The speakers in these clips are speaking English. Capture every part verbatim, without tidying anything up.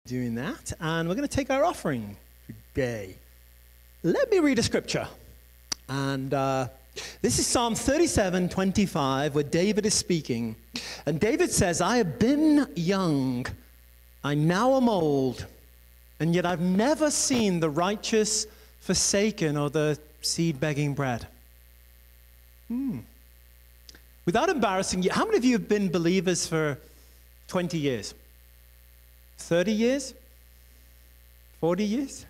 Doing that, and we're going to take our offering today. Let me read a scripture, and uh, this is Psalm thirty-seven twenty-five, where David is speaking, and David says, "I have been young, I now am old, and yet I've never seen the righteous forsaken or the seed begging bread." Hmm. Without embarrassing you, how many of you have been believers for twenty years? thirty years? forty years?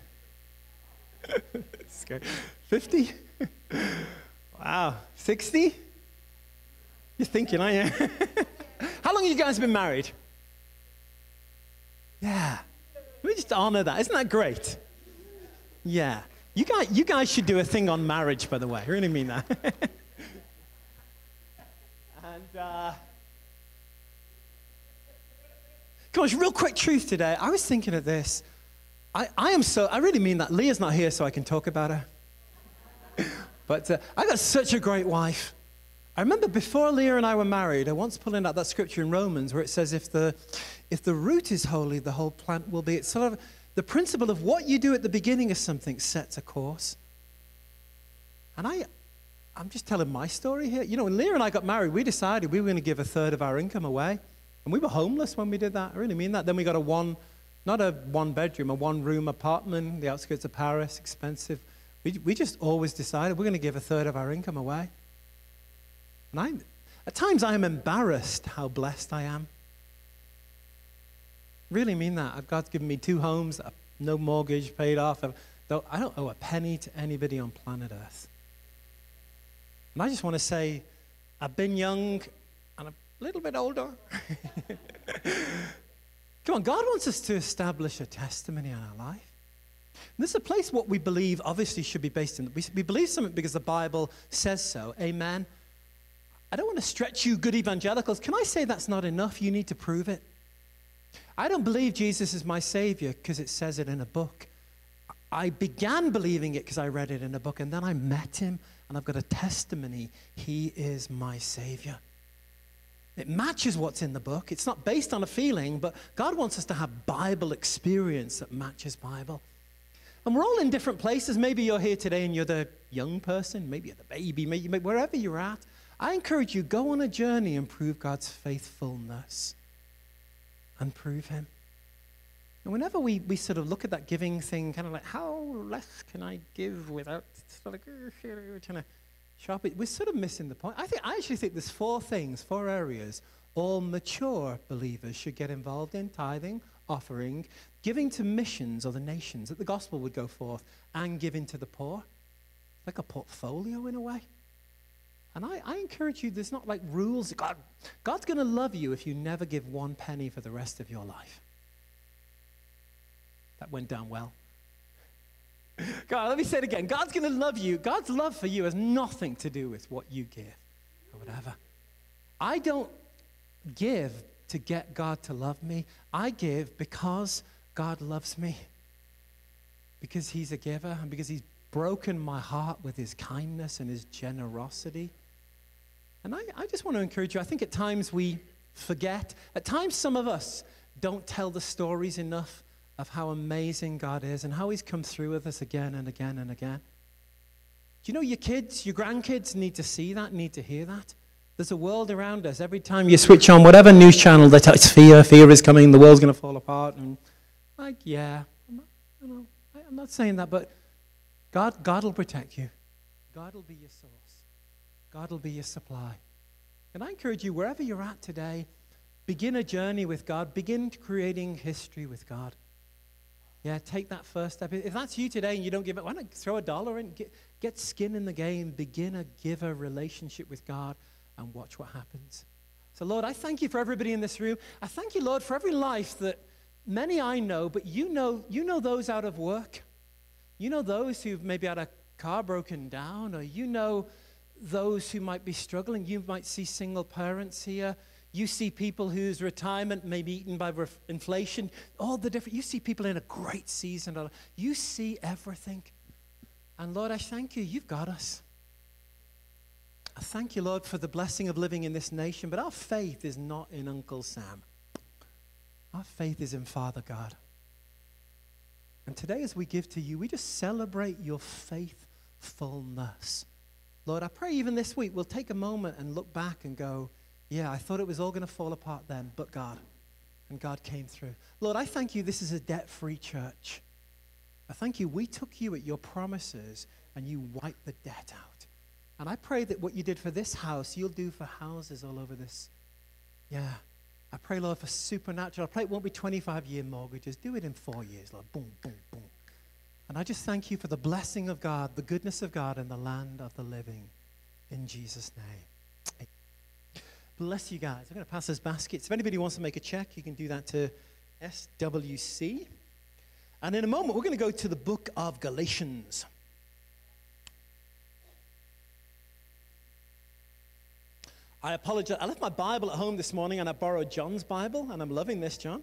fifty? Wow. sixty? You're thinking, aren't you? How long have you guys been married? Yeah. Let me just honor that. Isn't that great? Yeah. You guys, you guys should do a thing on marriage, by the way. I really mean that. and, uh... Come on, real quick truth today. I was thinking of this. I, I am so, I really mean that. Leah's not here so I can talk about her. But uh, I got such a great wife. I remember before Leah and I were married, I once pulling out that scripture in Romans where it says if the, if the root is holy, the whole plant will be. It's sort of the principle of what you do at the beginning of something sets a course. And I, I'm just telling my story here. You know, when Leah and I got married, we decided we were going to give a third of our income away. And we were homeless when we did that. I really mean that. Then we got a one, not a one bedroom, a one room apartment, the outskirts of Paris, expensive. We, we just always decided we're going to give a third of our income away. And I, at times I am embarrassed how blessed I am. Really mean that. God's given me two homes, no mortgage paid off. I don't owe a penny to anybody on planet Earth. And I just want to say, I've been young and I've a little bit older. Come on, God wants us to establish a testimony in our life. And this is a place what we believe obviously should be based in. We, we believe something because the Bible says so. Amen. I don't want to stretch you good evangelicals. Can I say that's not enough? You need to prove it. I don't believe Jesus is my Savior because it says it in a book. I began believing it because I read it in a book, and then I met him, and I've got a testimony. He is my Savior. It matches what's in the book. It's not based on a feeling, but God wants us to have Bible experience that matches Bible. And we're all in different places. Maybe you're here today and you're the young person. Maybe you're the baby. Maybe wherever you're at. I encourage you, go on a journey and prove God's faithfulness. And prove him. And whenever we, we sort of look at that giving thing, kind of like, how less can I give without sort of trying to sharp it, we're sort of missing the point. I think I actually think there's four things, four areas all mature believers should get involved in: tithing, offering, giving to missions or the nations, that the gospel would go forth, and giving to the poor. Like a portfolio in a way. And I, I encourage you, there's not like rules. God, God's going to love you if you never give one penny for the rest of your life. That went down well. God, let me say it again. God's going to love you. God's love for you has nothing to do with what you give or whatever. I don't give to get God to love me. I give because God loves me. Because he's a giver and because he's broken my heart with his kindness and his generosity. And I, I just want to encourage you. I think at times we forget. At times some of us don't tell the stories enough of how amazing God is and how he's come through with us again and again and again. Do you know your kids, your grandkids need to see that, need to hear that? There's a world around us. Every time you switch on whatever news channel, they tell it's fear, fear is coming, the world's going to fall apart. And like, yeah, I'm not, you know, I'm not saying that, but God, God will protect you. God will be your source. God will be your supply. And I encourage you, wherever you're at today, begin a journey with God. Begin creating history with God. Yeah, take that first step. If that's you today and you don't give it, why not throw a dollar in? Get, get skin in the game. Begin a giver relationship with God and watch what happens. So, Lord, I thank you for everybody in this room. I thank you, Lord, for every life that many I know, but you know, you know those out of work. You know those who've maybe had a car broken down, or you know those who might be struggling. You might see single parents here. You see people whose retirement may be eaten by ref- inflation. All the different, you see people in a great season. You see everything. And Lord, I thank you. You've got us. I thank you, Lord, for the blessing of living in this nation. But our faith is not in Uncle Sam. Our faith is in Father God. And today as we give to you, we just celebrate your faithfulness. Lord, I pray even this week we'll take a moment and look back and go, yeah, I thought it was all going to fall apart then, but God. And God came through. Lord, I thank you this is a debt-free church. I thank you we took you at your promises and you wiped the debt out. And I pray that what you did for this house, you'll do for houses all over this. Yeah. I pray, Lord, for supernatural. I pray it won't be twenty-five-year mortgages. Do it in four years, Lord. Boom, boom, boom. And I just thank you for the blessing of God, the goodness of God in the land of the living. In Jesus' name. Bless you guys. I'm going to pass this baskets. If anybody wants to make a check, you can do that to S W C. And in a moment, we're going to go to the book of Galatians. I apologize. I left my Bible at home this morning, and I borrowed John's Bible, and I'm loving this, John.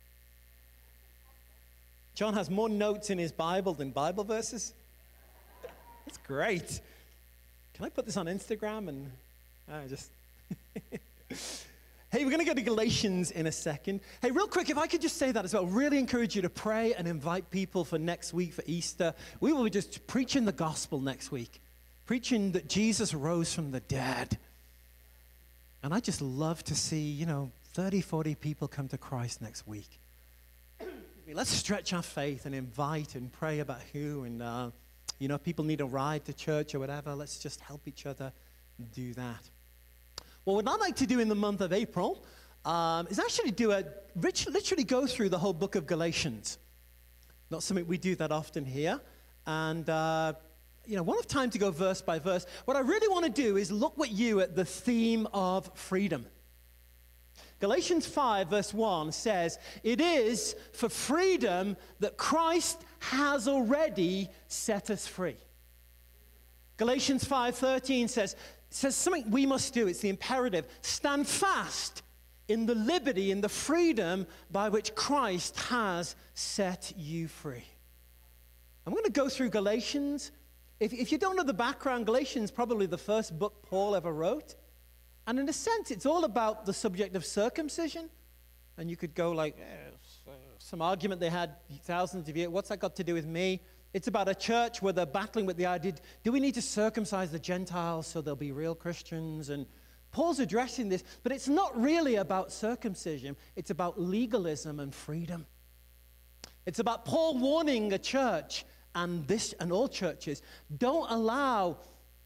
John has more notes in his Bible than Bible verses. That's great. Can I put this on Instagram? And I just... Hey, we're going to go to Galatians in a second. Hey, real quick, if I could just say that as well, really encourage you to pray and invite people for next week, for Easter. We will be just preaching the gospel next week, preaching that Jesus rose from the dead. And I just love to see, you know, thirty, forty people come to Christ next week. Let's stretch our faith and invite and pray about who. And, uh, you know, if people need a ride to church or whatever, let's just help each other do that. Well, what I'd like to do in the month of April um, is actually do a, literally go through the whole book of Galatians. Not something we do that often here. And, uh, you know, we'll have time to go verse by verse. What I really want to do is look with you at the theme of freedom. Galatians five verse one says, it is for freedom that Christ has already set us free. Galatians five thirteen says, says something we must do. It's the imperative. Stand fast in the liberty, in the freedom by which Christ has set you free. I'm going to go through Galatians. If, if you don't know the background, Galatians is probably the first book Paul ever wrote. And in a sense, it's all about the subject of circumcision. And you could go like, eh, some argument they had thousands of years. What's that got to do with me? It's about a church where they're battling with the idea, do we need to circumcise the Gentiles so they'll be real Christians? And Paul's addressing this, but it's not really about circumcision. It's about legalism and freedom. It's about Paul warning a church, and this and all churches, don't allow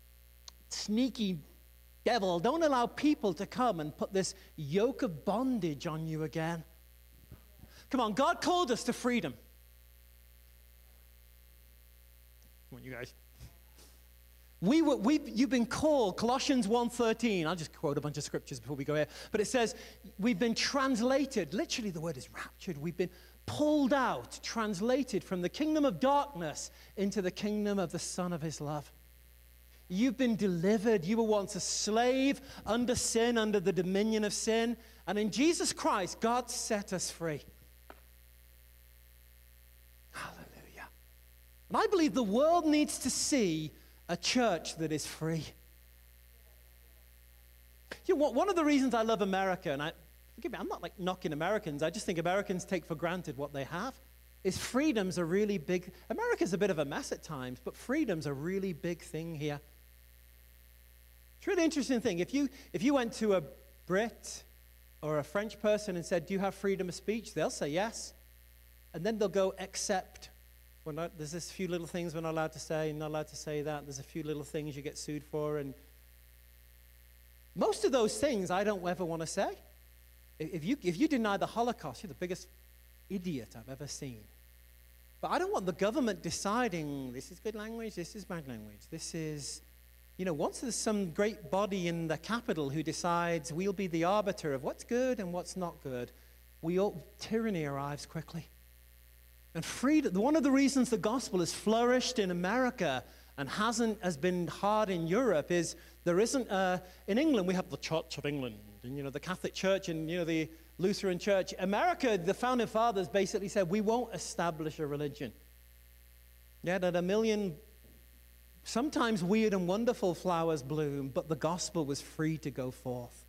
sneaky devil, don't allow people to come and put this yoke of bondage on you again. Come on, God called us to freedom. Come on, you guys. We were, we, you've been called, Colossians one thirteen. I'll just quote a bunch of scriptures before we go here. But it says, we've been translated. Literally, the word is raptured. We've been pulled out, translated from the kingdom of darkness into the kingdom of the Son of his love. You've been delivered. You were once a slave under sin, under the dominion of sin. And in Jesus Christ, God set us free. Hallelujah. And I believe the world needs to see a church that is free. You know, one of the reasons I love America, and I, forgive me, I'm not like knocking Americans, I just think Americans take for granted what they have, is freedom's a really big, America's a bit of a mess at times, but freedom's a really big thing here. It's a really interesting thing. If you, if you went to a Brit or a French person and said, do you have freedom of speech? They'll say yes. And then they'll go, except. We're not, there's this few little things we're not allowed to say, not allowed to say that. There's a few little things you get sued for. And most of those things I don't ever want to say. If you, if you deny the Holocaust, you're the biggest idiot I've ever seen. But I don't want the government deciding this is good language, this is bad language. This is, you know, once there's some great body in the capital who decides we'll be the arbiter of what's good and what's not good, we all, tyranny arrives quickly. And freedom, one of the reasons the gospel has flourished in America and hasn't has been hard in Europe is there isn't a, in England we have the Church of England and you know the Catholic Church and you know the Lutheran Church. America, the founding fathers basically said we won't establish a religion. Yeah, that a million sometimes weird and wonderful flowers bloom, but the gospel was free to go forth.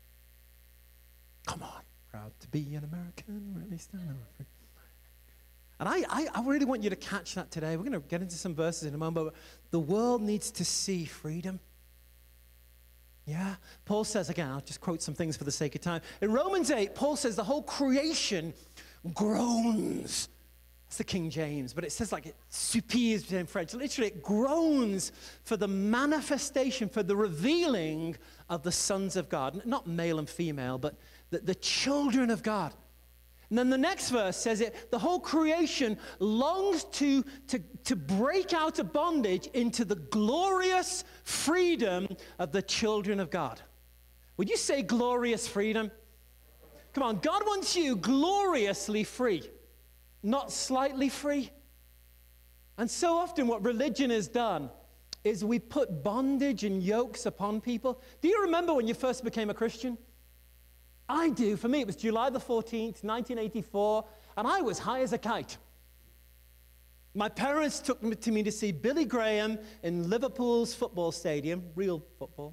Come on, proud to be an American, or at least I know. And I, I, I really want you to catch that today. We're going to get into some verses in a moment, but the world needs to see freedom. Yeah? Paul says, again, I'll just quote some things for the sake of time. In Romans eight, Paul says the whole creation groans. It's the King James, but it says like it suppies in French. Literally, it groans for the manifestation, for the revealing of the sons of God. Not male and female, but the, the children of God. And then the next verse says it, the whole creation longs to, to, to break out of bondage into the glorious freedom of the children of God. Would you say glorious freedom? Come on, God wants you gloriously free. Not slightly free. And so often what religion has done is we put bondage and yokes upon people. Do you remember when you first became a Christian? I do. For me, it was July the fourteenth, nineteen eighty-four, and I was high as a kite. My parents took me to me to see Billy Graham in Liverpool's football stadium, real football.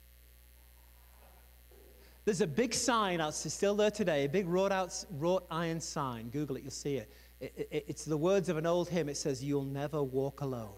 There's a big sign out, it's still there today, a big wrought, out, wrought iron sign. Google it, you'll see it. It, it. It's the words of an old hymn. It says, "You'll never walk alone."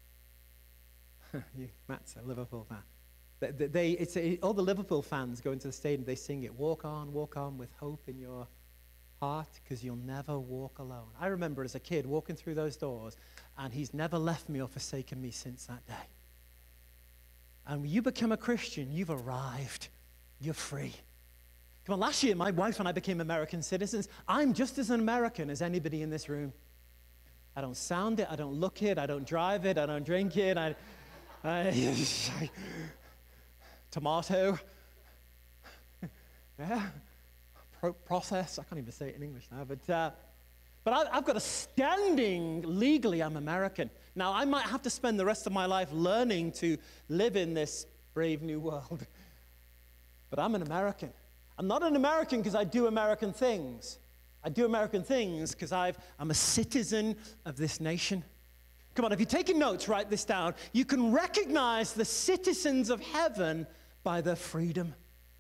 you, Matt's a Liverpool fan. They, they, it's a, all the Liverpool fans go into the stadium, they sing it, "Walk on, walk on with hope in your heart, because you'll never walk alone." I remember as a kid walking through those doors, and he's never left me or forsaken me since that day. And when you become a Christian, you've arrived. You're free. Come on, last year my wife and I became American citizens. I'm just as an American as anybody in this room. I don't sound it, I don't look it, I don't drive it, I don't drink it. I, I, tomato. Yeah. Pro process. I can't even say it in English now, but uh, but I, I've got a standing legally. I'm American. Now I might have to spend the rest of my life learning to live in this brave new world. But I'm an American. I'm not an American because I do American things. I do American things because I'm a citizen of this nation. Come on, if you're taking notes, write this down. You can recognize the citizens of heaven by their freedom.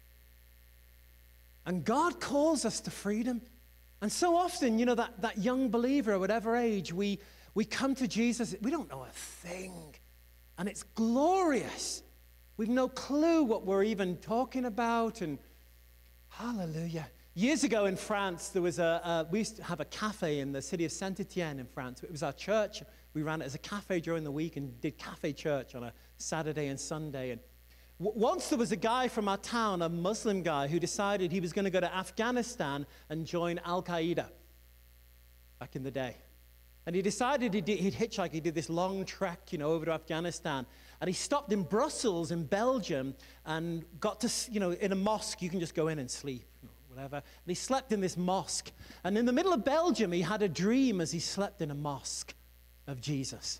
And God calls us to freedom. And so often, you know, that, that young believer at whatever age, we, we come to Jesus, we don't know a thing. And it's glorious. We've no clue what we're even talking about, and hallelujah. Years ago in France, there was a, uh, we used to have a cafe in the city of Saint-Étienne in France. It was our church. We ran it as a cafe during the week and did cafe church on a Saturday and Sunday. And w once there was a guy from our town, a Muslim guy, who decided he was going to go to Afghanistan and join Al-Qaeda back in the day. And he decided he'd, he'd hitchhike. He did this long trek, you know, over to Afghanistan. And he stopped in Brussels in Belgium and got to, you know, in a mosque, you can just go in and sleep, you know, whatever. And he slept in this mosque. And in the middle of Belgium, he had a dream as he slept in a mosque of Jesus.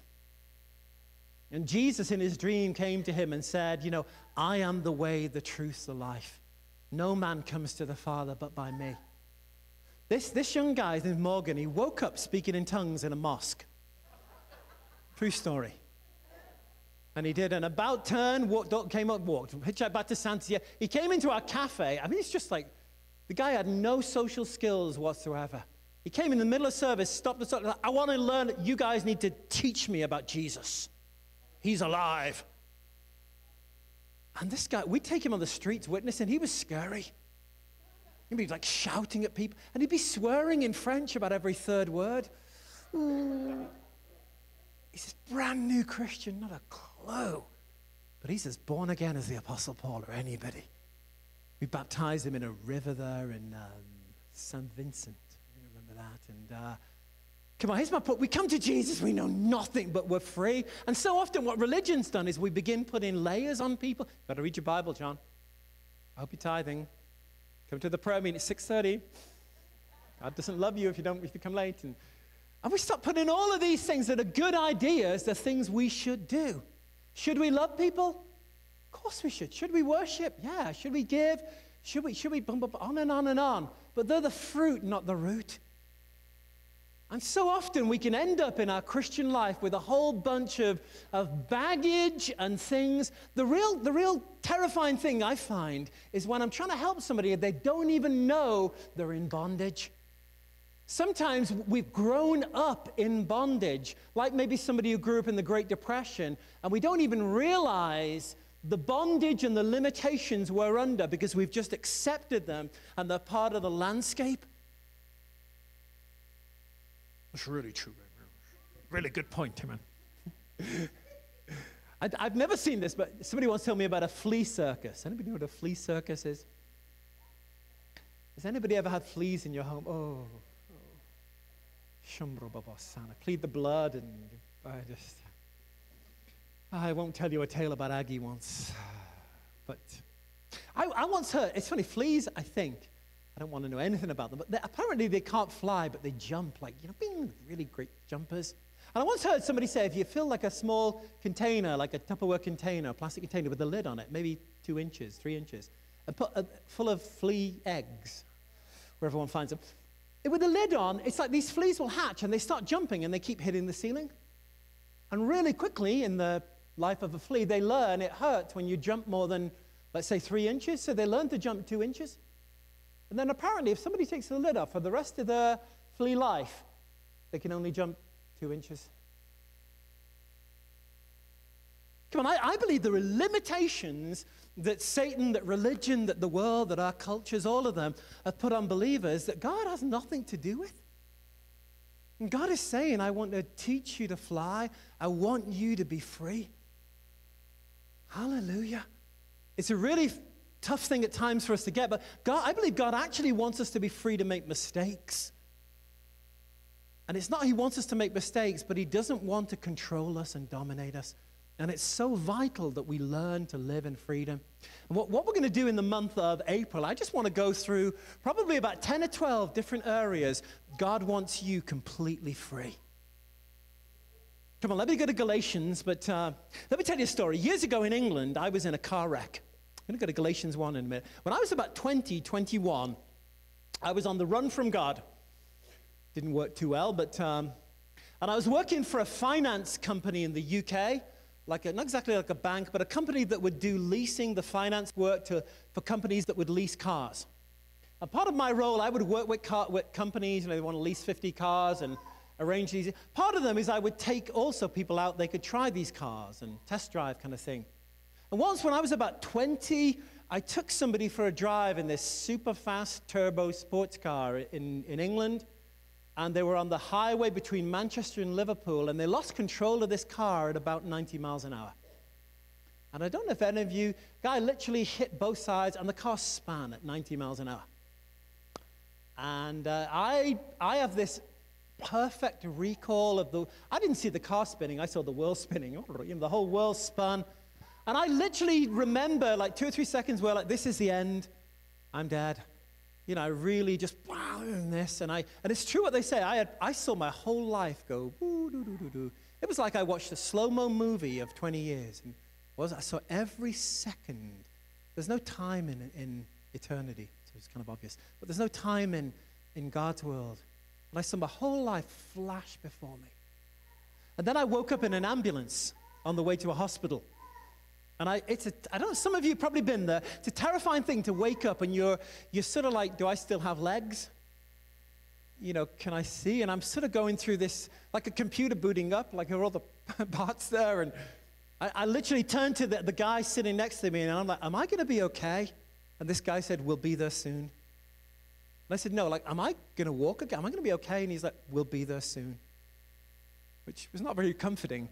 And Jesus in his dream came to him and said, you know, "I am the way, the truth, the life. No man comes to the Father but by me." This, this young guy, named Morgan, he woke up speaking in tongues in a mosque. True story. And he did an about turn, walked, came up, walked, hitchhiked back to Santia. He came into our cafe. I mean, it's just like, the guy had no social skills whatsoever. He came in the middle of service, stopped us, "I want to learn, you guys need to teach me about Jesus. He's alive." And this guy, we'd take him on the streets witnessing, he was scary. He'd be like shouting at people, and he'd be swearing in French about every third word. Ooh. He's this brand new Christian, not a clue. But he's as born again as the Apostle Paul or anybody. We baptized him in a river there in um, Saint Vincent. You remember that? And uh, come on, here's my point. We come to Jesus, we know nothing, but we're free. And so often what religion's done is we begin putting layers on people. You've got to read your Bible, John. I hope you're tithing. Come to the prayer meeting at six thirty. God doesn't love you if you don't if you come late. And, and we start putting all of these things that are good ideas, the things we should do. Should we love people? Of course we should. Should we worship? Yeah. Should we give? Should we, should we bump up on and on and on? But they're the fruit, not the root. And so often we can end up in our Christian life with a whole bunch of, of baggage and things. The real, the real terrifying thing I find is when I'm trying to help somebody and they don't even know they're in bondage. Sometimes we've grown up in bondage, like maybe somebody who grew up in the Great Depression, and we don't even realize the bondage and the limitations we're under because we've just accepted them and they're part of the landscape. That's really true. Really good point, Timon. I've never seen this, but somebody once told me about a flea circus. Anybody know what a flea circus is? Has anybody ever had fleas in your home? Oh, Shumbrobabosana. Plead the blood, and I just, I won't tell you a tale about Aggie once. But I, I once heard, it's funny, fleas, I think, I don't want to know anything about them, but they, apparently they can't fly, but they jump like, you know, being really great jumpers. And I once heard somebody say, if you fill like a small container, like a Tupperware container, a plastic container with a lid on it, maybe two inches, three inches, and put a, full of flea eggs, where everyone finds them. With the lid on, it's like these fleas will hatch, and they start jumping, and they keep hitting the ceiling. And really quickly, in the life of a flea, they learn it hurts when you jump more than, let's say, three inches, so they learn to jump two inches. And then apparently, if somebody takes the lid off for the rest of their flea life, they can only jump two inches. Come on, I, I believe there are limitations that Satan, that religion, that the world, that our cultures, all of them have put on believers that God has nothing to do with. And God is saying, I want to teach you to fly. I want you to be free. Hallelujah. It's a really tough thing at times for us to get, but God, I believe God actually wants us to be free to make mistakes. And it's not he wants us to make mistakes, but he doesn't want to control us and dominate us. And it's so vital that we learn to live in freedom. And what, what we're going to do in the month of April, I just want to go through probably about ten or twelve different areas God wants you completely free. Come on, let me go to Galatians, but uh, let me tell you a story. Years ago in England, I was in a car wreck. I'm going to go to Galatians one in a minute. When I was about twenty, twenty-one, I was on the run from God. Didn't work too well, but, um, and I was working for a finance company in the U K, like a, not exactly like a bank, but a company that would do leasing, the finance work to, for companies that would lease cars. And part of my role, I would work with, car, with companies, you know, they want to lease fifty cars and arrange these. Part of them is I would take also people out, they could try these cars and test drive kind of thing. And once when I was about twenty, I took somebody for a drive in this super fast turbo sports car in, in England. And they were on the highway between Manchester and Liverpool, and they lost control of this car at about ninety miles an hour. And I don't know if any of you, guy literally hit both sides, and the car span at ninety miles an hour. And uh, I, I have this perfect recall of the, I didn't see the car spinning, I saw the world spinning. You know, the whole world spun. And I literally remember like two or three seconds where like, this is the end, I'm dead. You know, I really just, wow, in this. And I, and it's true what they say. I had, I saw my whole life go, boo, doo, doo, doo, doo. It was like I watched a slow-mo movie of twenty years. And was I saw every second. There's no time in, in eternity, so it's kind of obvious. But there's no time in, in God's world. And I saw my whole life flash before me. And then I woke up in an ambulance on the way to a hospital. And I, it's a, I don't know, some of you have probably been there. It's a terrifying thing to wake up and you're, you're sort of like, do I still have legs? You know, can I see? And I'm sort of going through this, like a computer booting up, like there are all the parts there. And I, I literally turned to the, the guy sitting next to me and I'm like, am I going to be okay? And this guy said, we'll be there soon. And I said, no, like, am I going to walk again? Am I going to be okay? And he's like, we'll be there soon. Which was not very comforting.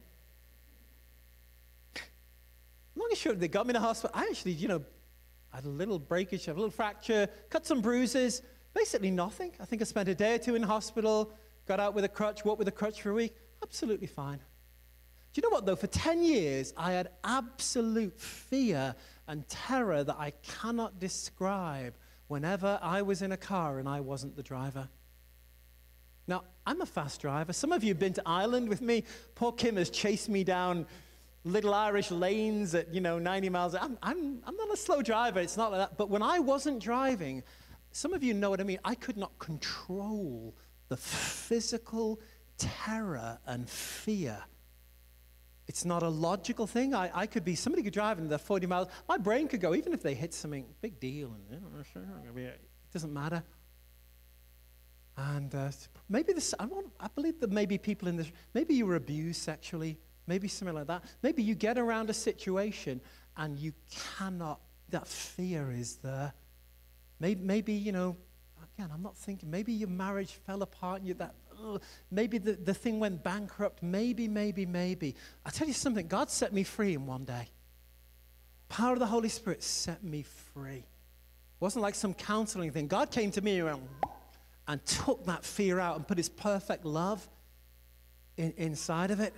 Long and short, they got me to the hospital. I actually, you know, I had a little breakage, a little fracture, cut some bruises, basically nothing. I think I spent a day or two in hospital, got out with a crutch, walked with a crutch for a week, absolutely fine. Do you know what, though? For ten years, I had absolute fear and terror that I cannot describe whenever I was in a car and I wasn't the driver. Now, I'm a fast driver. Some of you have been to Ireland with me. Poor Kim has chased me down little Irish lanes at, you know, ninety miles. I'm, I'm, I'm not a slow driver. It's not like that. But when I wasn't driving, some of you know what I mean. I could not control the physical terror and fear. It's not a logical thing. I, I could be, somebody could drive in the forty miles. My brain could go, even if they hit something, big deal. And, you know, sure, it doesn't matter. And uh, maybe this, I, want, I believe that maybe people in this, maybe you were abused sexually, maybe something like that. Maybe you get around a situation and you cannot, that fear is there. Maybe, maybe you know, again, I'm not thinking, maybe your marriage fell apart and you that, ugh, maybe the, the thing went bankrupt, maybe, maybe, maybe. I'll tell you something, God set me free in one day. Power of the Holy Spirit set me free. It wasn't like some counseling thing. God came to me and went, and took that fear out and put his perfect love in, inside of it.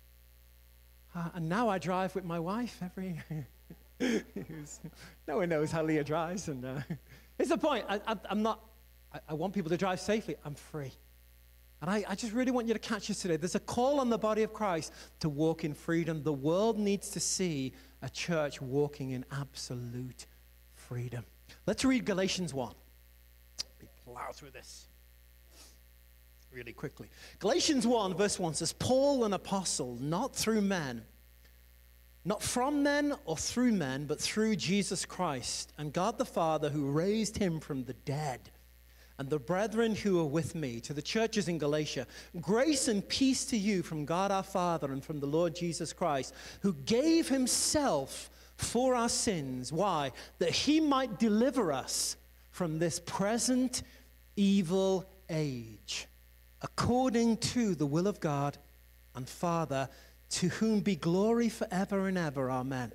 Uh, and now I drive with my wife every... no one knows how Leah drives. And uh, it's the point. I, I, I'm not... I, I want people to drive safely. I'm free. And I, I just really want you to catch this today. There's a call on the body of Christ to walk in freedom. The world needs to see a church walking in absolute freedom. Let's read Galatians one. Plow through this really quickly. Galatians one verse one says, Paul, an apostle, not through men, not from men or through men, but through Jesus Christ and God the Father who raised him from the dead, and the brethren who are with me, to the churches in Galatia, grace and peace to you from God our Father and from the Lord Jesus Christ, who gave himself for our sins. Why? That he might deliver us from this present evil age, according to the will of God and Father, to whom be glory forever and ever. Amen.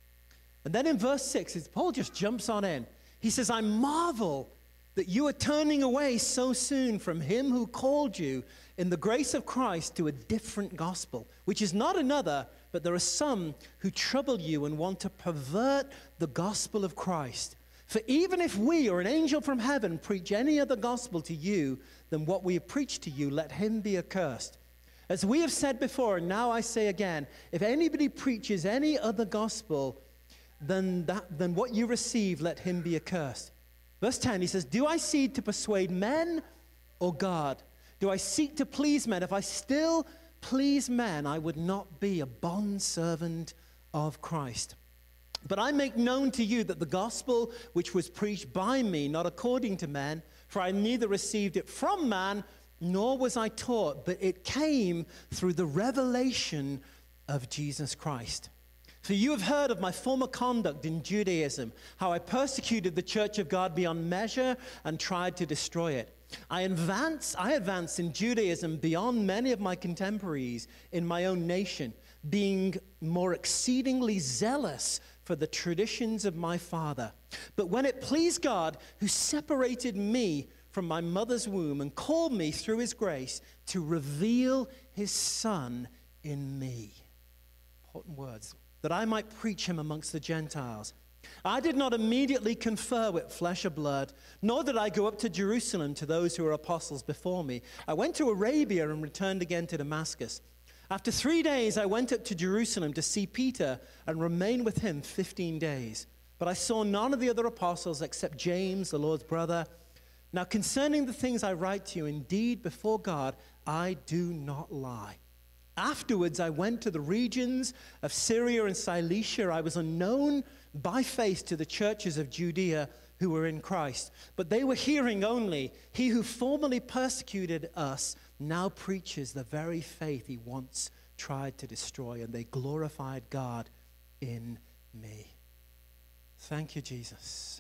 And then in verse six, Paul just jumps on in. He says, I marvel that you are turning away so soon from him who called you in the grace of Christ to a different gospel, which is not another, but there are some who trouble you and want to pervert the gospel of Christ. For even if we or an angel from heaven preach any other gospel to you than what we have preached to you, let him be accursed. As we have said before, and now I say again, if anybody preaches any other gospel than, that, than what you receive, let him be accursed. Verse ten, he says, do I seek to persuade men or God? Do I seek to please men? If I still please men, I would not be a bondservant of Christ. But I make known to you that the gospel which was preached by me, not according to men, for I neither received it from man, nor was I taught, but it came through the revelation of Jesus Christ. For you have heard of my former conduct in Judaism, how I persecuted the church of God beyond measure and tried to destroy it. I advanced, I advanced in Judaism beyond many of my contemporaries in my own nation, being more exceedingly zealous for the traditions of my father. But when it pleased God, who separated me from my mother's womb and called me through his grace to reveal his Son in me. Important words. That I might preach him amongst the Gentiles. I did not immediately confer with flesh or blood, nor did I go up to Jerusalem to those who were apostles before me. I went to Arabia and returned again to Damascus. After three days, I went up to Jerusalem to see Peter and remained with him fifteen days. But I saw none of the other apostles except James, the Lord's brother. Now concerning the things I write to you, indeed before God, I do not lie. Afterwards, I went to the regions of Syria and Cilicia. I was unknown by face to the churches of Judea who were in Christ. But they were hearing only, he who formerly persecuted us now preaches the very faith he once tried to destroy. And they glorified God in me. Thank you, Jesus.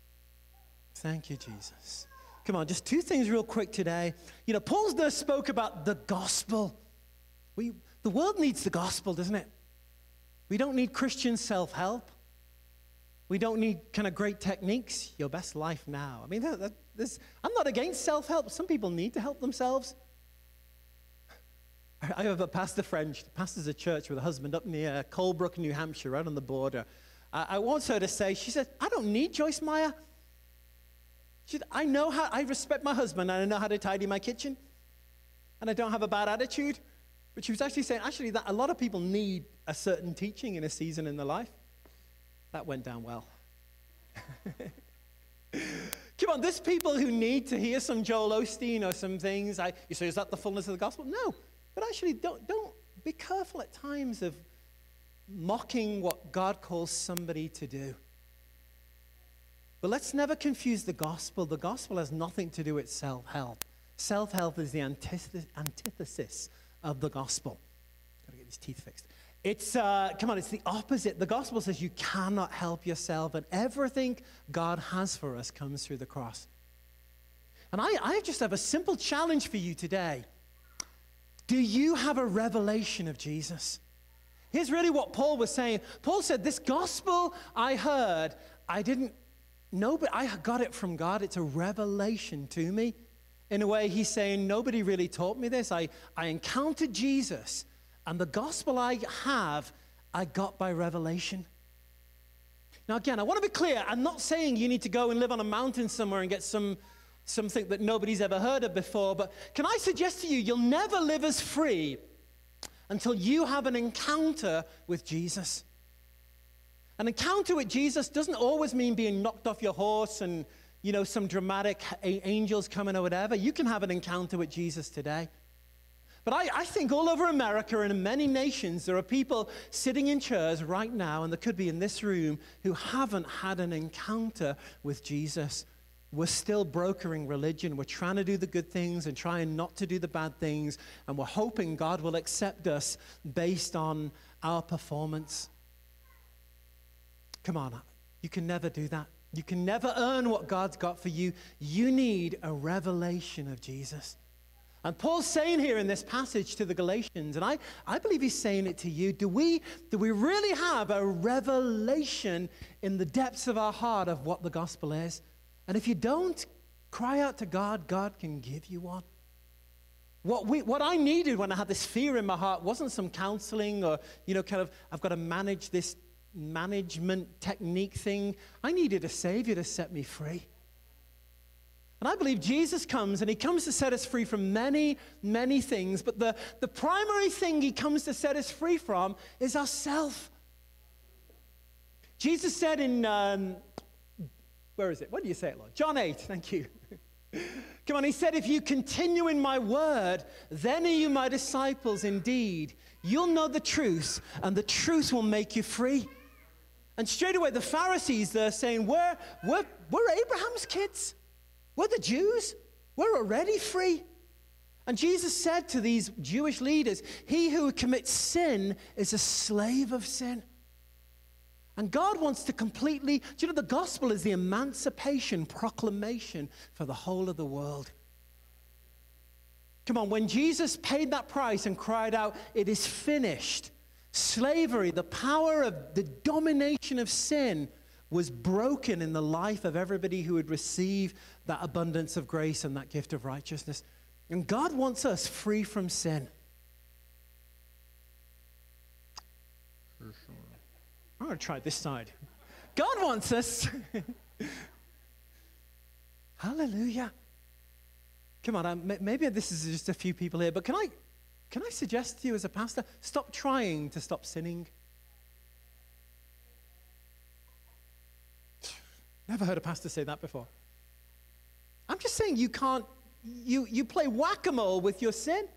Thank you, Jesus. Come on, just two things real quick today. You know, Paul just spoke about the gospel. We, the world needs the gospel, doesn't it? We don't need Christian self-help. We don't need kind of great techniques. Your best life now. I mean, that, that, this, I'm not against self-help. Some people need to help themselves. I, I have a pastor friend. She pastors a church with a husband up near Colebrook, New Hampshire, right on the border. I, I want her to say, she said, I don't need Joyce Meyer. She said, I know how, I respect my husband, and I know how to tidy my kitchen. And I don't have a bad attitude. But she was actually saying, actually, that a lot of people need a certain teaching in a season in their life. That went down well. Come on, there's people who need to hear some Joel Osteen or some things. I, you say, is that the fullness of the gospel? No. But actually, don't, don't be careful at times of mocking what God calls somebody to do. But let's never confuse the gospel. The gospel has nothing to do with self-help. Self-help is the antithesis, antithesis of the gospel. Got to get these teeth fixed. It's, uh, come on, it's the opposite. The gospel says you cannot help yourself, and everything God has for us comes through the cross. And I, I just have a simple challenge for you today. Do you have a revelation of Jesus? Here's really what Paul was saying. Paul said, this gospel I heard, I didn't know, but I got it from God. It's a revelation to me. In a way, he's saying, nobody really taught me this. I, I encountered Jesus, and the gospel I have, I got by revelation. Now, again, I want to be clear. I'm not saying you need to go and live on a mountain somewhere and get some something that nobody's ever heard of before, but can I suggest to you, you'll never live as free until you have an encounter with Jesus. An encounter with Jesus doesn't always mean being knocked off your horse and, you know, some dramatic angels coming or whatever. You can have an encounter with Jesus today. But I, I think all over America and in many nations, there are people sitting in chairs right now, and there could be in this room, who haven't had an encounter with Jesus. We're still brokering religion. We're trying to do the good things and trying not to do the bad things. And we're hoping God will accept us based on our performance. Come on, you can never do that. You can never earn what God's got for you. You need a revelation of Jesus. And Paul's saying here in this passage to the Galatians, and I, I believe he's saying it to you, do we, do we really have a revelation in the depths of our heart of what the gospel is? And if you don't, cry out to God. God can give you one. What, we, what I needed when I had this fear in my heart wasn't some counseling or, you know, kind of, I've got to manage this management technique thing. I needed a Savior to set me free. And I believe Jesus comes, and he comes to set us free from many, many things. But the, the primary thing he comes to set us free from is ourself. Jesus said in... Um, Where is it? What do you say it, Lord? John eight, thank you. Come on, he said, if you continue in my word, then are you my disciples indeed. You'll know the truth, and the truth will make you free. And straight away, the Pharisees, they're saying, we're, we're, we're Abraham's kids. We're the Jews. We're already free. And Jesus said to these Jewish leaders, he who commits sin is a slave of sin. And God wants to completely, do you know, the gospel is the emancipation proclamation for the whole of the world. Come on, when Jesus paid that price and cried out, it is finished, slavery, the power of the domination of sin was broken in the life of everybody who would receive that abundance of grace and that gift of righteousness. And God wants us free from sin. I'm going to try this side. God wants us. Hallelujah. Come on, um, maybe this is just a few people here, but can I, can I suggest to you as a pastor, stop trying to stop sinning. Never heard a pastor say that before. I'm just saying you can't, you, you play whack-a-mole with your sin.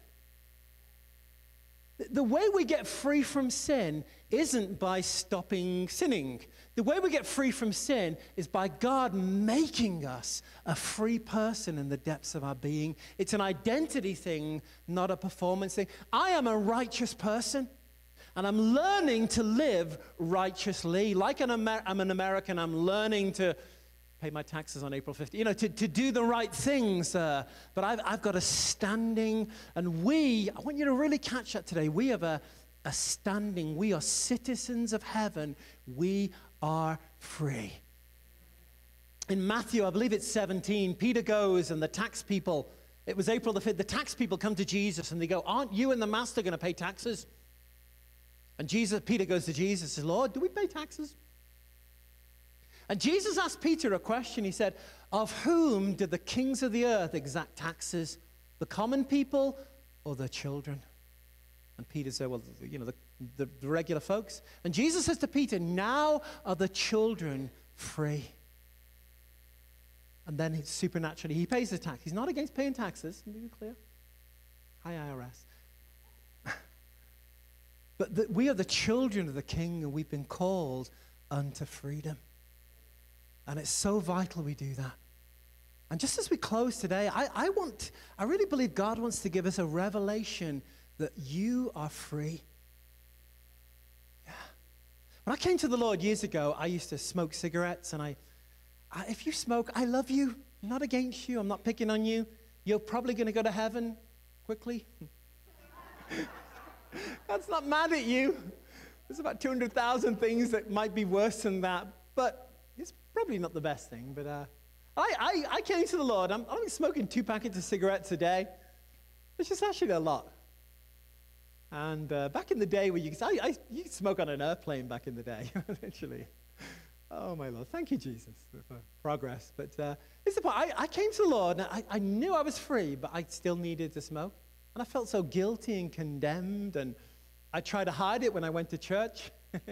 The way we get free from sin isn't by stopping sinning. The way we get free from sin is by God making us a free person in the depths of our being. It's an identity thing, not a performance thing. I am a righteous person, and I'm learning to live righteously. Like an Amer- I'm an American, I'm learning to pay my taxes on April fifteenth, you know, to, to do the right things. Uh, but I've, I've got a standing, and we, I want you to really catch that today. We have a, a standing. We are citizens of heaven. We are free. In Matthew, I believe it's seventeen, Peter goes and the tax people, it was April the fifth, the tax people come to Jesus and they go, aren't you and the master going to pay taxes? And Jesus, Peter goes to Jesus and says, Lord, do we pay taxes? And Jesus asked Peter a question. He said, of whom did the kings of the earth exact taxes? The common people or the children? And Peter said, well, you know, the, the, the regular folks. And Jesus says to Peter, now are the children free. And then he, supernaturally, he pays the tax. He's not against paying taxes, to be clear. Hi, I R S. But the, we are the children of the King, and we've been called unto freedom. And it's so vital we do that. And just as we close today, I, I want, I really believe God wants to give us a revelation that you are free. Yeah. When I came to the Lord years ago, I used to smoke cigarettes, and I, I if you smoke, I love you. I'm not against you. I'm not picking on you. You're probably going to go to heaven quickly. God's not mad at you. There's about two hundred thousand things that might be worse than that, but it's probably not the best thing. But uh, I, I, I came to the Lord. I'm, I'm smoking two packets of cigarettes a day, which is actually a lot. And uh, back in the day, where you could, I, I, you could smoke on an airplane back in the day, literally. Oh, my Lord. Thank you, Jesus, for progress. But uh, it's the point. I, I came to the Lord, and I, I knew I was free, but I still needed to smoke. And I felt so guilty and condemned, and I tried to hide it when I went to church.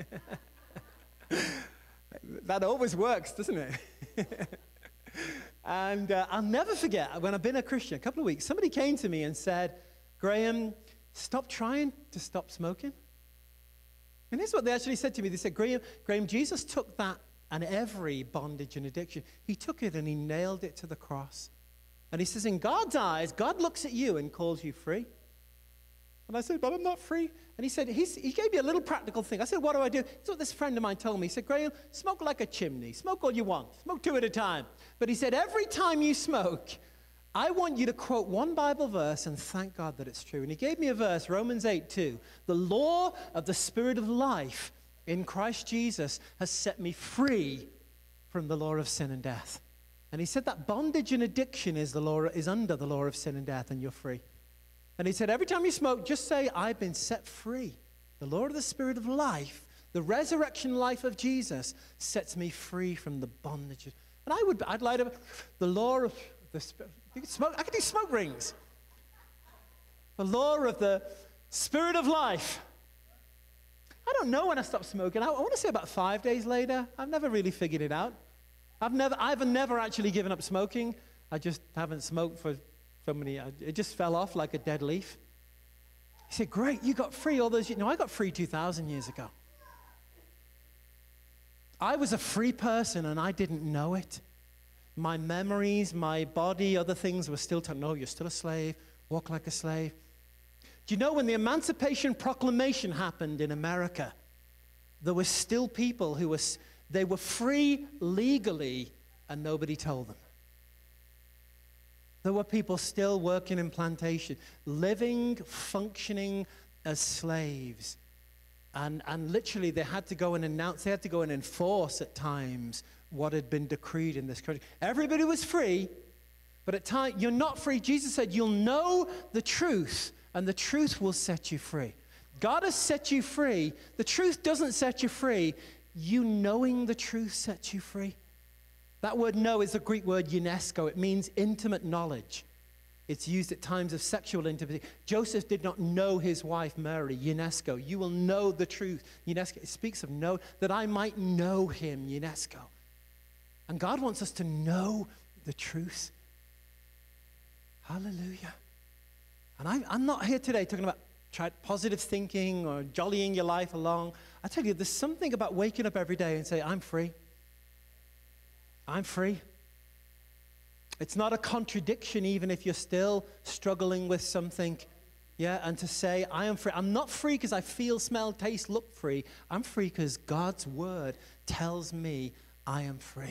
That always works, doesn't it? And uh, I'll never forget, when I've been a Christian, a couple of weeks, somebody came to me and said, Graham, stop trying to stop smoking. And this is what they actually said to me. They said, Graham, Graham, Jesus took that and every bondage and addiction. He took it and he nailed it to the cross. And he says, in God's eyes, God looks at you and calls you free. And I said, but I'm not free. And he said, he's, he gave me a little practical thing. I said, what do I do? That's what this friend of mine told me. He said, Graham, smoke like a chimney. Smoke all you want. Smoke two at a time. But he said, every time you smoke, I want you to quote one Bible verse and thank God that it's true. And he gave me a verse, Romans eight two. The law of the Spirit of life in Christ Jesus has set me free from the law of sin and death. And he said that bondage and addiction is, the law, is under the law of sin and death, and you're free. And he said, every time you smoke, just say, I've been set free. The law of the Spirit of life, the resurrection life of Jesus, sets me free from the bondage. And I would, I'd light up the law of the Spirit. You could smoke, I could do smoke rings. The law of the Spirit of life. I don't know when I stopped smoking. I, I want to say about five days later. I've never really figured it out. I've never, I've never actually given up smoking. I just haven't smoked for so many, it just fell off like a dead leaf. He said, great, you got free all those years. No, I got free two thousand years ago. I was a free person and I didn't know it. My memories, my body, other things were still telling, no, you're still a slave, walk like a slave. Do you know when the Emancipation Proclamation happened in America, there were still people who were, they were free legally and nobody told them. There were people still working in plantation, living, functioning as slaves. And, and literally they had to go and announce, they had to go and enforce at times what had been decreed in this country. Everybody was free, but at times, you're not free. Jesus said, you'll know the truth, and the truth will set you free. God has set you free. The truth doesn't set you free. You knowing the truth sets you free. That word know is the Greek word UNESCO. It means intimate knowledge. It's used at times of sexual intimacy. Joseph did not know his wife Mary, UNESCO. You will know the truth. UNESCO, it speaks of know, that I might know him, UNESCO. And God wants us to know the truth. Hallelujah. And I, I'm not here today talking about try, positive thinking or jollying your life along. I tell you, there's something about waking up every day and say, I'm free. I'm free. It's not a contradiction even if you're still struggling with something. Yeah, and to say, I am free. I'm not free because I feel, smell, taste, look free. I'm free because God's word tells me I am free.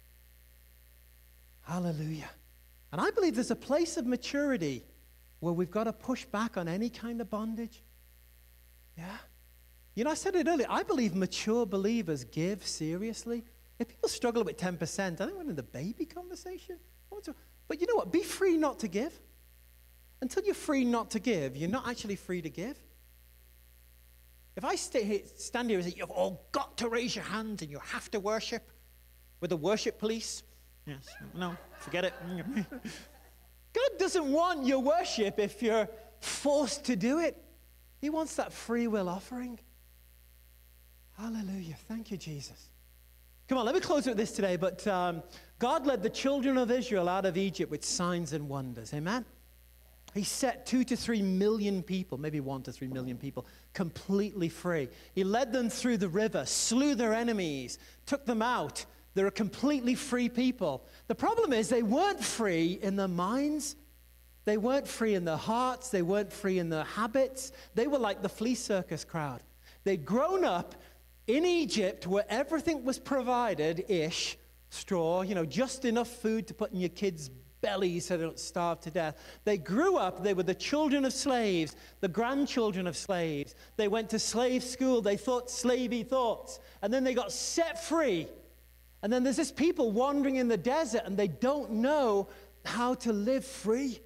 Hallelujah. And I believe there's a place of maturity where we've got to push back on any kind of bondage. Yeah. You know, I said it earlier. I believe mature believers give seriously. If people struggle with ten percent, I think we're in the baby conversation. But you know what? Be free not to give. Until you're free not to give, you're not actually free to give. If I stay here, stand here and say, you've all got to raise your hands and you have to worship with the worship police. Yes, no, forget it. God doesn't want your worship if you're forced to do it. He wants that free will offering. Hallelujah. Thank you, Jesus. Come on, let me close with this today. But um, God led the children of Israel out of Egypt with signs and wonders. Amen? He set two to three million people, maybe one to three million people, completely free. He led them through the river, slew their enemies, took them out, They're a completely free people. The problem is they weren't free in their minds. They weren't free in their hearts. They weren't free in their habits. They were like the flea circus crowd. They'd grown up in Egypt where everything was provided-ish, straw, you know, just enough food to put in your kids' bellies so they don't starve to death. They grew up, they were the children of slaves, the grandchildren of slaves. They went to slave school, they thought slavey thoughts, and then they got set free. And then there's this people wandering in the desert and they don't know how to live free.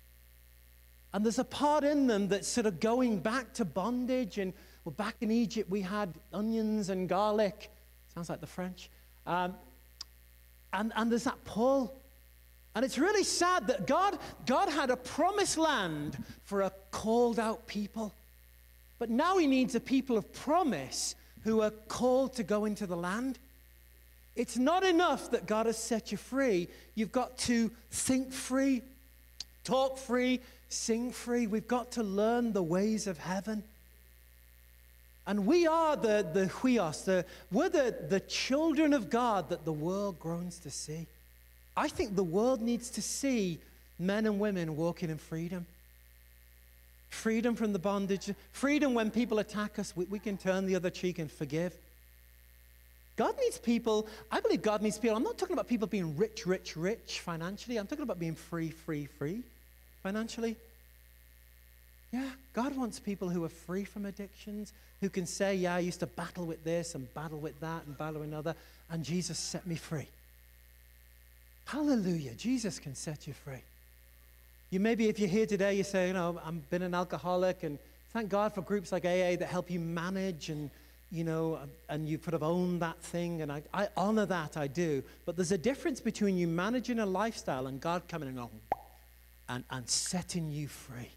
And there's a part in them that's sort of going back to bondage. And well, back in Egypt, we had onions and garlic. Sounds like the French. Um, and, and there's that pull. And it's really sad that God, God had a promised land for a called out people. But now he needs a people of promise who are called to go into the land. It's not enough that God has set you free. You've got to think free, talk free, sing free. We've got to learn the ways of heaven. And we are the, the huios, the, we're the, the children of God that the world groans to see. I think the world needs to see men and women walking in freedom. Freedom from the bondage. Freedom when people attack us, we, we can turn the other cheek and forgive. God needs people, I believe God needs people. I'm not talking about people being rich, rich, rich financially. I'm talking about being free, free, free financially. Yeah, God wants people who are free from addictions, who can say, yeah, I used to battle with this and battle with that and battle with another, and Jesus set me free. Hallelujah. Jesus can set you free. You maybe, if you're here today, you say, you know, I've been an alcoholic, and thank God for groups like A A that help you manage and, you know, and you sort of own that thing, and I, I honor that, I do. But there's a difference between you managing a lifestyle and God coming along and, and setting you free.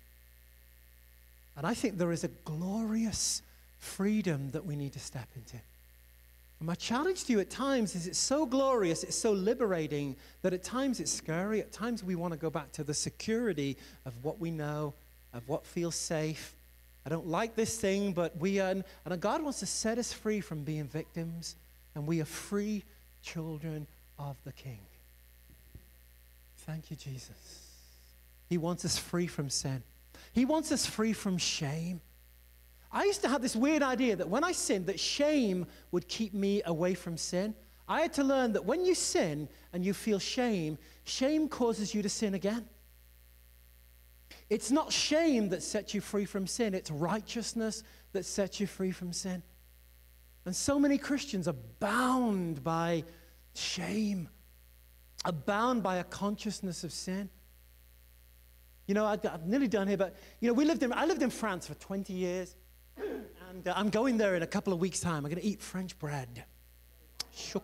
And I think there is a glorious freedom that we need to step into. And my challenge to you at times is it's so glorious, it's so liberating, that at times it's scary. At times we want to go back to the security of what we know, of what feels safe. I don't like this thing, but we are, and God wants to set us free from being victims, and we are free children of the King. Thank you, Jesus. He wants us free from sin. He wants us free from shame. I used to have this weird idea that when I sinned, that shame would keep me away from sin. I had to learn that when you sin and you feel shame, shame causes you to sin again. It's not shame that sets you free from sin. It's righteousness that sets you free from sin. And so many Christians are bound by shame, are bound by a consciousness of sin. You know, I, I'm nearly done here, but, you know, we lived in, I lived in France for twenty years. And uh, I'm going there in a couple of weeks' time. I'm going to eat French bread. You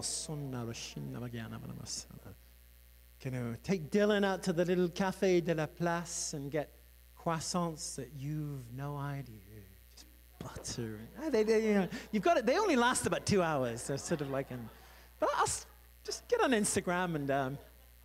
know, take Dylan out to the little Café de la Place and get croissants that you've no idea. Just butter. And, they, they, you know, you've got it. They only last about two hours. They're sort of like, an, but I'll just get on Instagram and, um,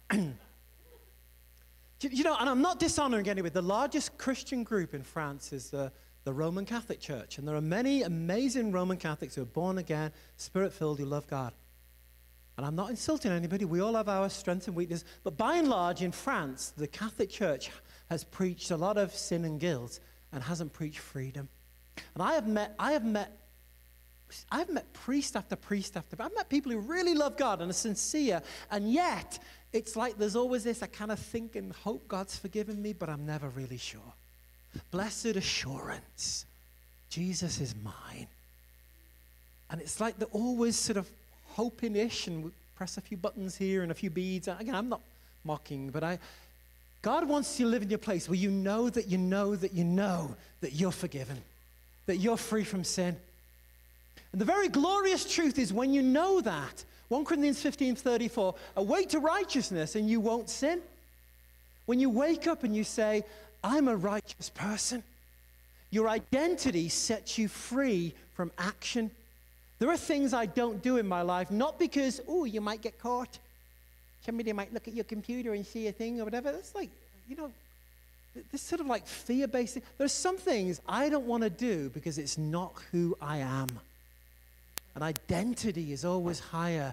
you, you know, and I'm not dishonoring anybody. The largest Christian group in France is the the Roman Catholic Church. And there are many amazing Roman Catholics who are born again, spirit-filled, who love God. And I'm not insulting anybody. We all have our strengths and weaknesses. But by and large, in France, the Catholic Church has preached a lot of sin and guilt and hasn't preached freedom. And I have met, I have met, I have met priest after priest after, I've met people who really love God and are sincere. And yet, it's like there's always this, I kind of think and hope God's forgiven me, but I'm never really sure. Blessed assurance, Jesus is mine. And it's like they're always sort of hoping-ish, and we press a few buttons here and a few beads. Again, I'm not mocking, but I, God wants you to live in your place where you know that you know that you know that you're forgiven, that you're free from sin. And the very glorious truth is when you know that, First Corinthians fifteen thirty-four, awake to righteousness and you won't sin. When you wake up and you say, I'm a righteous person, your identity sets you free from action. There are things I don't do in my life, not because, oh, you might get caught. Somebody might look at your computer and see a thing or whatever. That's like, you know, this sort of like fear-based. There's some things I don't want to do because it's not who I am. And identity is always higher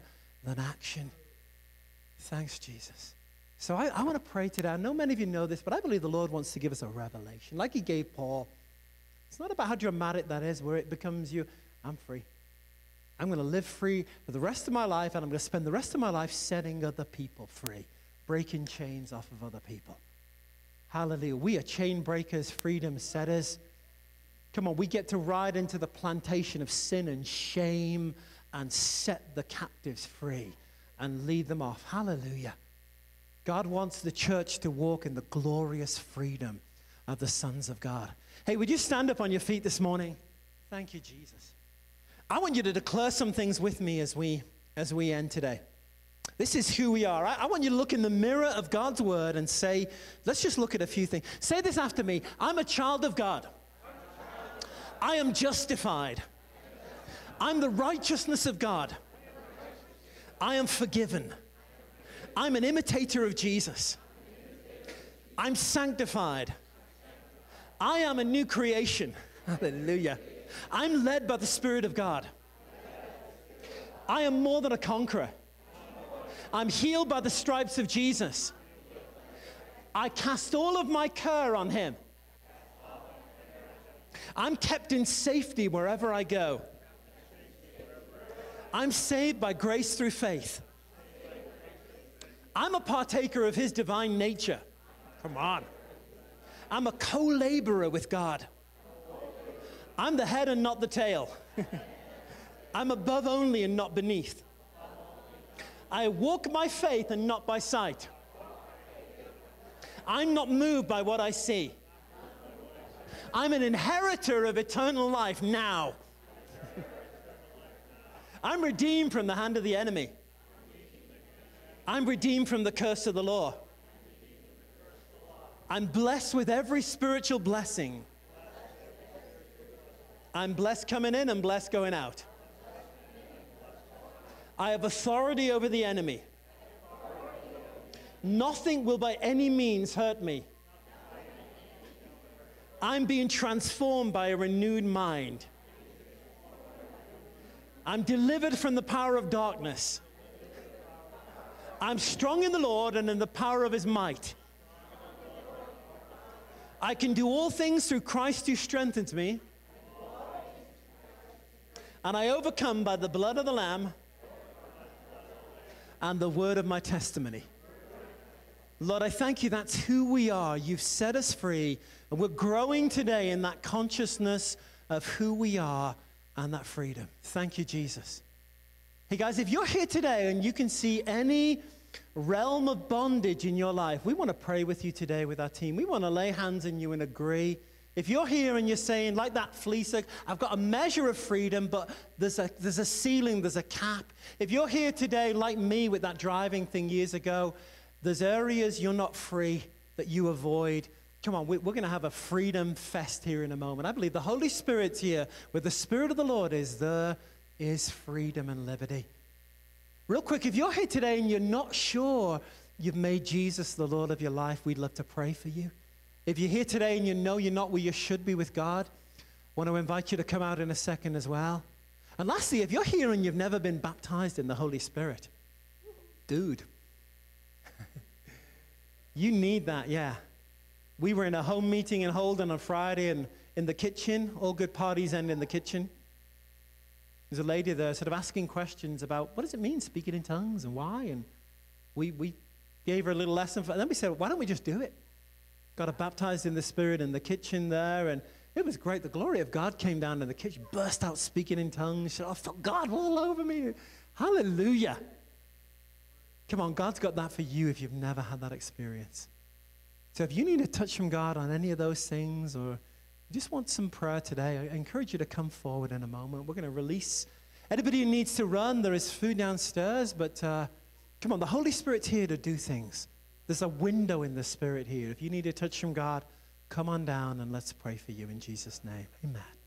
than action. Thanks, Jesus. So I, I want to pray today. I know many of you know this, but I believe the Lord wants to give us a revelation, like he gave Paul. It's not about how dramatic that is, where it becomes you, I'm free. I'm going to live free for the rest of my life, and I'm going to spend the rest of my life setting other people free, breaking chains off of other people. Hallelujah. We are chain breakers, freedom setters. Come on, we get to ride into the plantation of sin and shame and set the captives free and lead them off. Hallelujah. God wants the church to walk in the glorious freedom of the sons of God. Hey, would you stand up on your feet this morning? Thank you, Jesus. I want you to declare some things with me as we, as we end today. This is who we are. I, I want you to look in the mirror of God's word and say, let's just look at a few things. Say this after me. I'm a child of God. I am justified. I'm the righteousness of God. I am forgiven. I'm an imitator of Jesus. I'm sanctified. I am a new creation. Hallelujah. I'm led by the Spirit of God. I am more than a conqueror. I'm healed by the stripes of Jesus. I cast all of my care on him. I'm kept in safety wherever I go. I'm saved by grace through faith. I'm a partaker of his divine nature. Come on. I'm a co-laborer with God. I'm the head and not the tail. I'm above only and not beneath. I walk by faith and not by sight. I'm not moved by what I see. I'm an inheritor of eternal life now. I'm redeemed from the hand of the enemy. I'm redeemed from the curse of the law. I'm blessed with every spiritual blessing. I'm blessed coming in and blessed going out. I have authority over the enemy. Nothing will by any means hurt me. I'm being transformed by a renewed mind. I'm delivered from the power of darkness. I'm strong in the Lord and in the power of his might. I can do all things through Christ who strengthens me. And I overcome by the blood of the Lamb and the word of my testimony. Lord, I thank you. That's who we are. You've set us free. And we're growing today in that consciousness of who we are and that freedom. Thank you, Jesus. Hey, guys, if you're here today and you can see any realm of bondage in your life, we want to pray with you today with our team. We want to lay hands on you and agree. If you're here and you're saying, like that fleecer, I've got a measure of freedom, but there's a, there's a ceiling, there's a cap. If you're here today, like me with that driving thing years ago, there's areas you're not free that you avoid. Come on, we're going to have a freedom fest here in a moment. I believe the Holy Spirit's here. Where the Spirit of the Lord is, there is freedom and liberty. Real quick, if you're here today and you're not sure you've made Jesus the Lord of your life, we'd love to pray for you. If you're here today and you know you're not where you should be with God, I want to invite you to come out in a second as well. And lastly, if you're here and you've never been baptized in the Holy Spirit, dude, you need that, yeah. We were in a home meeting in Holden on Friday, and in the kitchen, all good parties end in the kitchen. There's a lady there sort of asking questions about what does it mean speaking in tongues and why, and we, we gave her a little lesson. For, and then we said, why don't we just do it? Got her baptized in the Spirit in the kitchen there, and it was great. The glory of God came down in the kitchen, burst out speaking in tongues. She said, I felt God all over me. Hallelujah. Come on, God's got that for you if you've never had that experience. So if you need a touch from God on any of those things, or you just want some prayer today, I encourage you to come forward in a moment. We're going to release anybody who needs to run. There is food downstairs, but uh, come on, the Holy Spirit's here to do things. There's a window in the Spirit here. If you need a touch from God, come on down and let's pray for you in Jesus' name. Amen.